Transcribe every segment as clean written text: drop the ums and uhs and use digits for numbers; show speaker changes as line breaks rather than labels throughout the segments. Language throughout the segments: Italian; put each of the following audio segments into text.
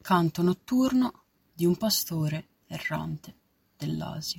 Canto notturno di un pastore errante dell'Asia.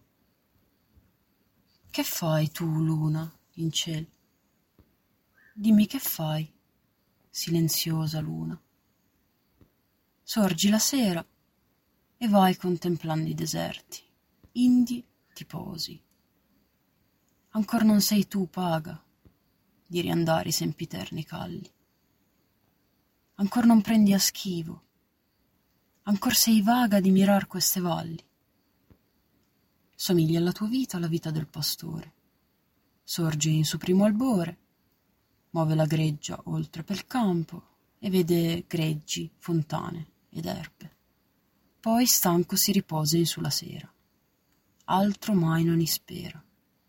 Che fai tu, luna, in ciel? Dimmi che fai, silenziosa luna. Sorgi la sera e vai contemplando i deserti, indi ti posi. Ancor non sei tu paga di riandare i sempiterni calli. Ancor non prendi a schivo, ancor sei vaga di mirar queste valli. Somiglia alla tua vita la vita del pastore. Sorge in su primo albore, muove la greggia oltre pel campo e vede greggi, fontane ed erbe. Poi stanco si riposa in su la sera. Altro mai non ispera.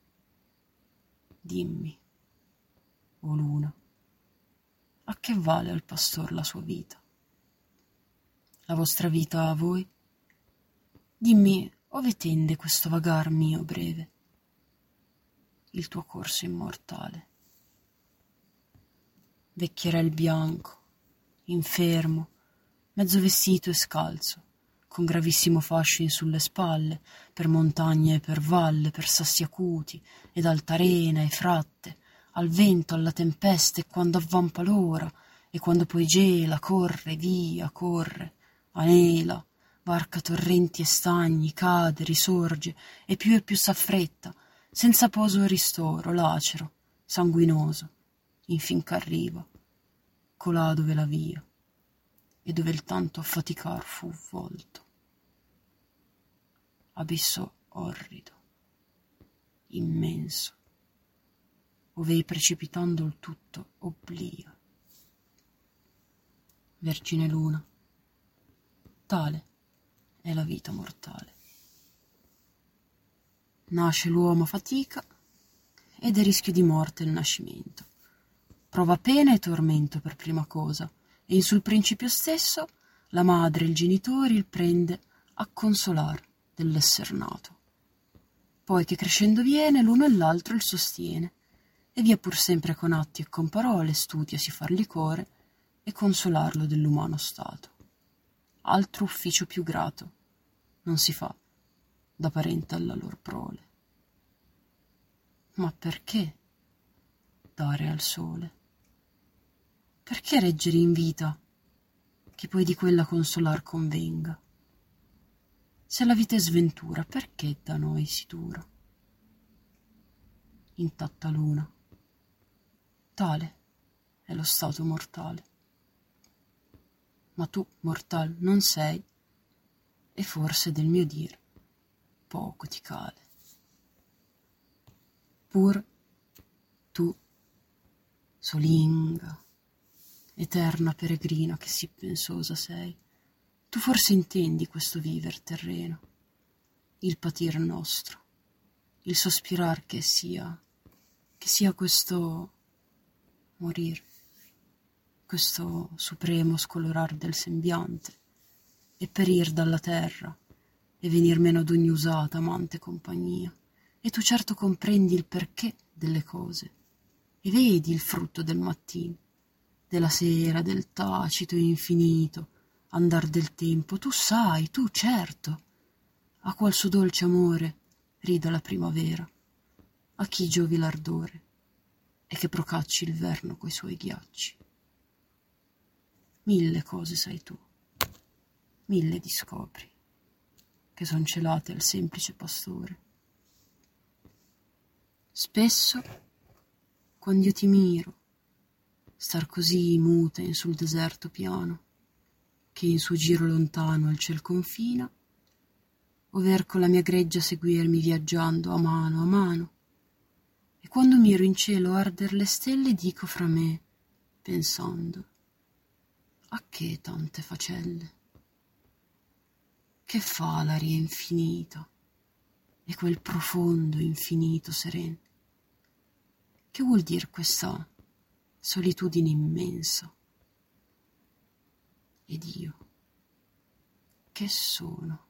Dimmi, o luna, a che vale al pastor la sua vita? La vostra vita a voi? Dimmi, ove tende questo vagar mio breve? Il tuo corso immortale. Vecchierel bianco, infermo, mezzo vestito e scalzo, con gravissimo fascio in sulle spalle, per montagne e per valle, per sassi acuti, ed altarena e fratte, al vento, alla tempesta, e quando avvampa l'ora, e quando poi gela, corre, via, corre, anela, varca torrenti e stagni, cade, risorge, e più s'affretta, senza poso o ristoro, lacero, sanguinoso, infin ch'arriva, colà dove la via, e dove il tanto affaticar fu volto. Abisso orrido, immenso, ov'ei precipitando il tutto obblia. Vergine luna, tale è la vita mortale. Nasce l'uomo a fatica ed è rischio di morte il nascimento. Prova pena e tormento per prima cosa, e in sul principio stesso la madre e il genitore il prende a consolar dell'esser nato. Poi che crescendo viene, l'uno e l'altro il sostiene, e via pur sempre con atti e con parole studiasi fargli core e consolarlo dell'umano stato. Altro ufficio più grato non si fa da parente alla lor prole. Ma perché dare al sole? Perché reggere in vita, che poi di quella consolar convenga? Se la vita è sventura, perché da noi si dura? Intatta luna, tale è lo stato mortale. Ma tu, mortal, non sei, e forse del mio dir poco ti cale. Pur tu, solinga, eterna peregrina che sì pensosa sei, tu forse intendi questo viver terreno, il patir nostro, il sospirar che sia questo morir, questo supremo scolorar del sembiante, e perir dalla terra, e venir meno d'ogni usata, amante compagnia. E tu certo comprendi il perché delle cose, e vedi il frutto del mattin, della sera, del tacito e infinito andar del tempo. Tu sai, tu certo, a qual suo dolce amore rida la primavera, a chi giovi l'ardore e che procacci il verno coi suoi ghiacci. Mille cose sai tu, mille discopri, che son celate al semplice pastore. Spesso, quando io ti miro, star così muta in sul deserto piano, che in suo giro lontano al ciel confina, over con la mia greggia seguirmi viaggiando a mano, e quando miro in cielo arder le stelle dico fra me, pensando, a che tante facelle? Che fa l'aria infinita e quel profondo infinito seren? Che vuol dir questa solitudine immensa? Ed io, che sono?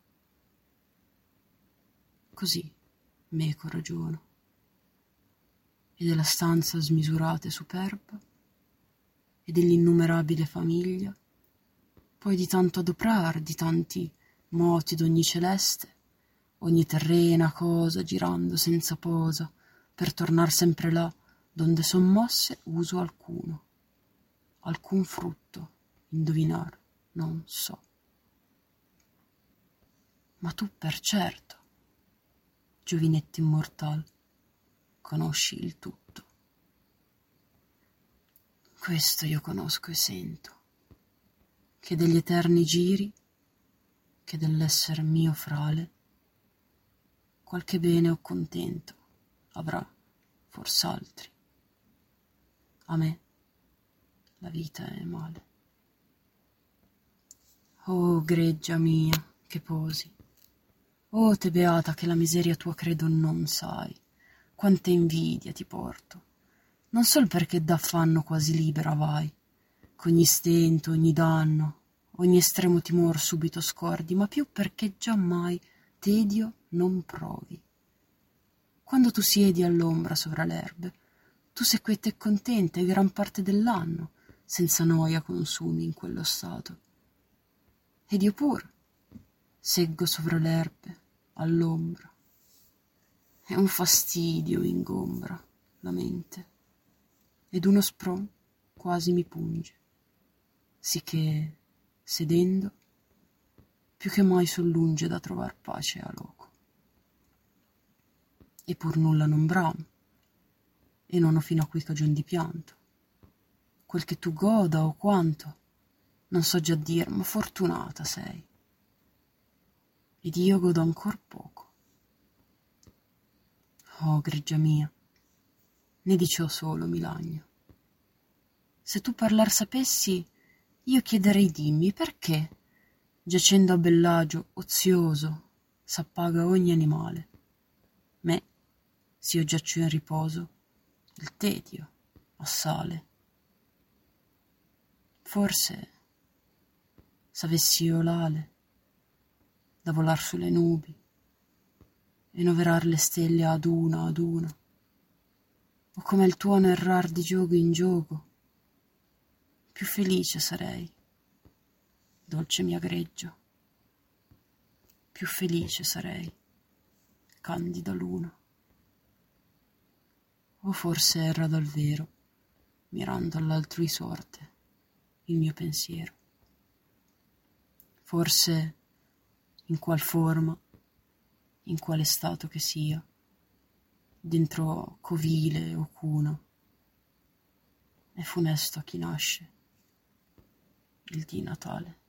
Così meco ragiono, e della stanza smisurata e superba, e dell'innumerabile famiglia, poi di tanto adoprar, di tanti moti d'ogni celeste, ogni terrena cosa girando senza posa, per tornar sempre là, donde son mosse uso alcuno, alcun frutto, indovinar, non so. Ma tu per certo, giovinetto immortal, conosci il tutto. Questo io conosco e sento, che degli eterni giri, che dell'esser mio frale, qualche bene o contento avrà fors'altri. A me la vita è male. Oh greggia mia, che posi, oh te beata che la miseria tua credo non sai, quanta invidia ti porto, non sol perché d'affanno quasi libera vai, ch'ogni stento, ogni danno, ogni estremo timor subito scordi, ma più perché giammai tedio non provi. Quando tu siedi all'ombra sovra l'erbe, tu sei quieta e contenta e gran parte dell'anno, senza noia consumi in quello stato. Ed io pur seggo sovra l'erbe, all'ombra. È un fastidio ingombra la mente, ed uno spron quasi mi punge, sicché, sedendo, più che mai son lunge da trovar pace a loco. E pur nulla non bramo, e non ho fino a qui cagion di pianto. Quel che tu goda o quanto, non so già dir, ma fortunata sei. Ed io godo ancor poco. Oh, greggia mia, né di ciò solo mi lagno. Se tu parlar sapessi, io chiederei dimmi perché, giacendo a bellagio, ozioso, s'appaga ogni animale. Me, s'io giaccio in riposo, il tedio assale. Forse, s'avessi io l'ale da volar sulle nubi e noverar le stelle ad una, o come il tuono errar di giogo in giogo, più felice sarei, dolce mia greggio, più felice sarei, candida luna. O forse erra davvero, mirando all'altrui sorte, il mio pensiero. Forse, in qual forma, in quale stato che sia, dentro covile o cuna, è funesto a chi nasce il dì Natale.